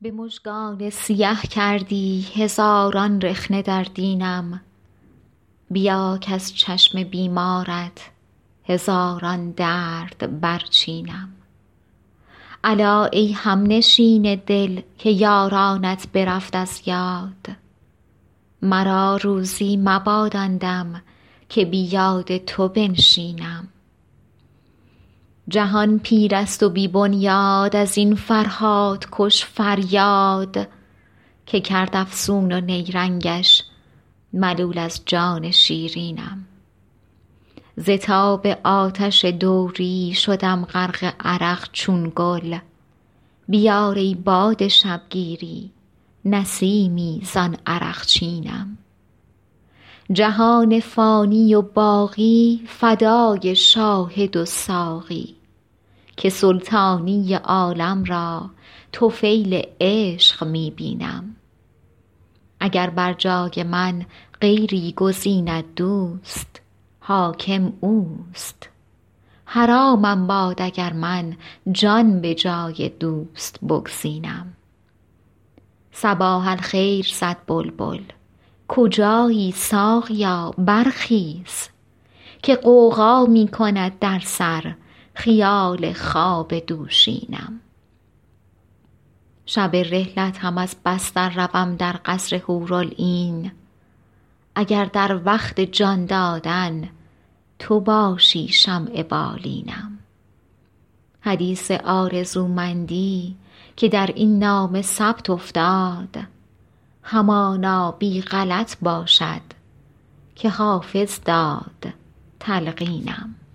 به مژگان سیه کردی هزاران رخنه در دینم، بیا کز چشم بیمارت هزاران درد برچینم. الا ای همنشین دل که یارانت برفت از یاد، مرا روزی مباد آن دم که بی یاد تو بنشینم. جهان پیر است و بی بنیاد از این فرهاد کش فریاد، که کرد افسون و نیرنگش ملول از جان شیرینم. ز تاب آتش دوری شدم غرق عرق چون گل، بیار ای باد شبگیری نسیمی زان عرق چینم. جهان فانی و باقی فدای شاهد و ساقی، که سلطانی عالم را طفیل عشق می بینم. اگر بر جای من غیری گزیند دوست، حاکم اوست. حرامم باد اگر من جان به جای دوست بگزینم. صباح الخیر زد بلبل، کجایی ساقیا برخیز، که غوغا می کند در سر خیال خواب دوشینم. شب رحلت هم از بستر روم در قصر حورالعین، اگر در وقت جان دادن تو باشی شمع بالینم. حدیث آرزومندی که در این نامه ثبت افتاد، همانا بی غلط باشد که حافظ داد تلقینم.